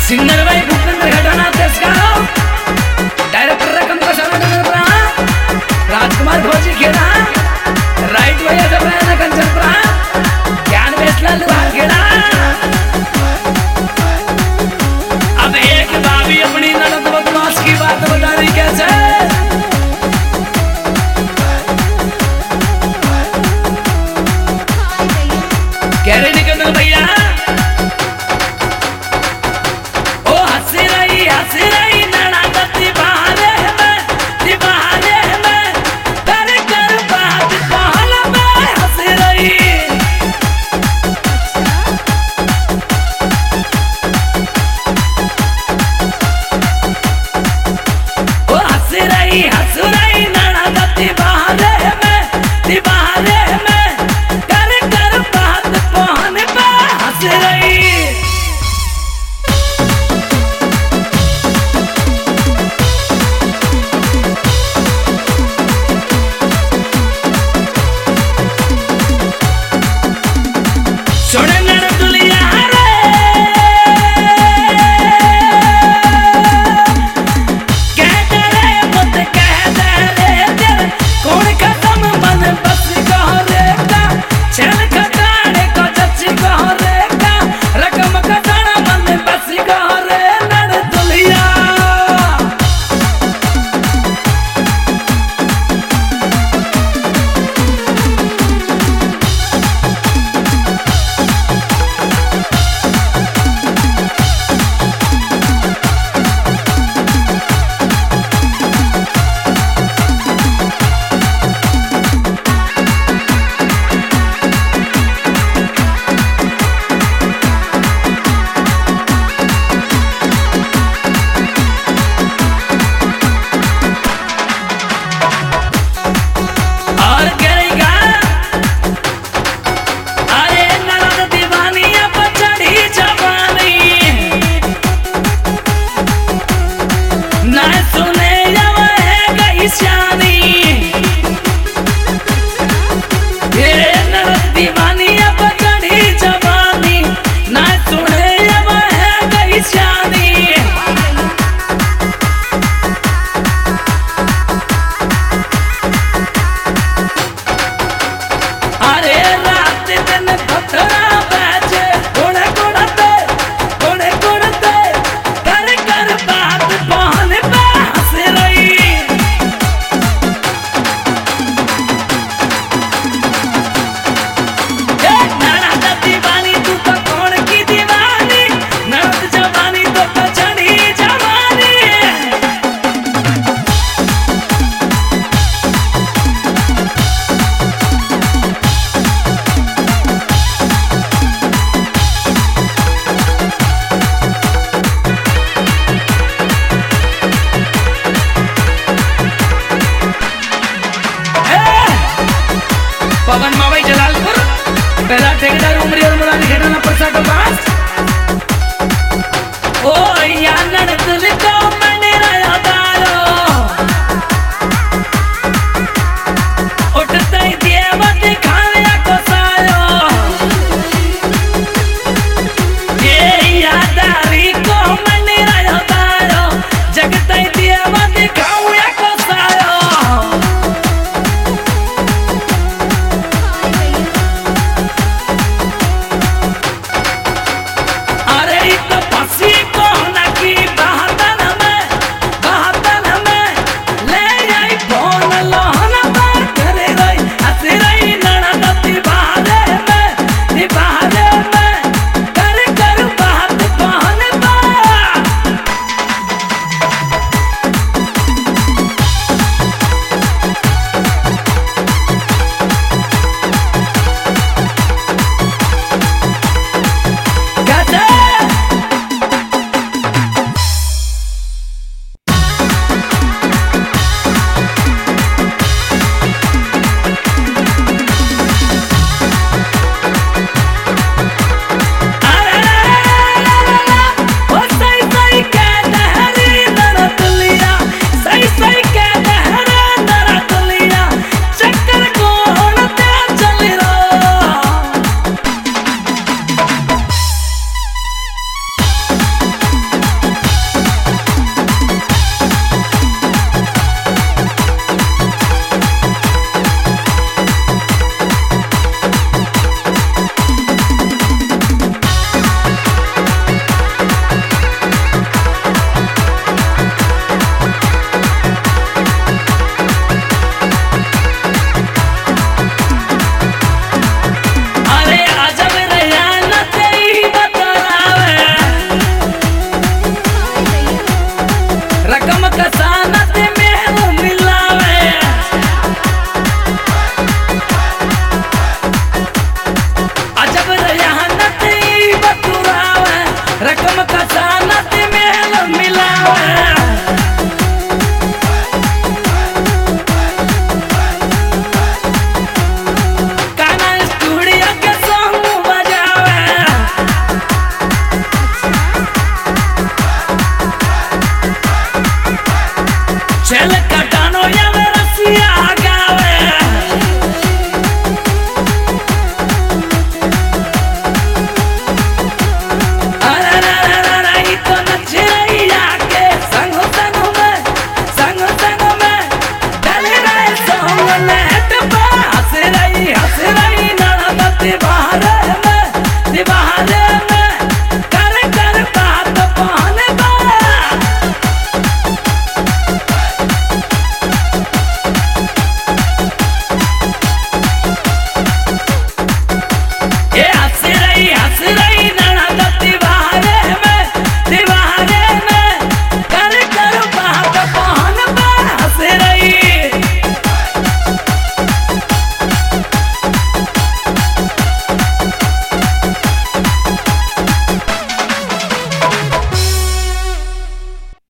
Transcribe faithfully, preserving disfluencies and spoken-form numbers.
Singer भाई भूपेंद्र घटाना Tejgaon, director रकम का सारा राजकुमार भोजी खेड़ा, राइट भैया जब रहे कंचनपुरा, ज्ञान बेसलाल खेड़ा। अब एक भाभी अपनी ननद बदमाश की बात बता रही कैसे। कह रही निकल भैया पवन मावई जलालपुर, पहला ठेकेदार उमरी और मुरारी खेड़ाना परसा का पास। ओ यानन तुल को मने राया दारो, उठते ही देवा दिखाया को सायो, ये यादारी को मने राया दारो, जगते ही देवा दिखाया को सायो। अरे तो पसी को ना चल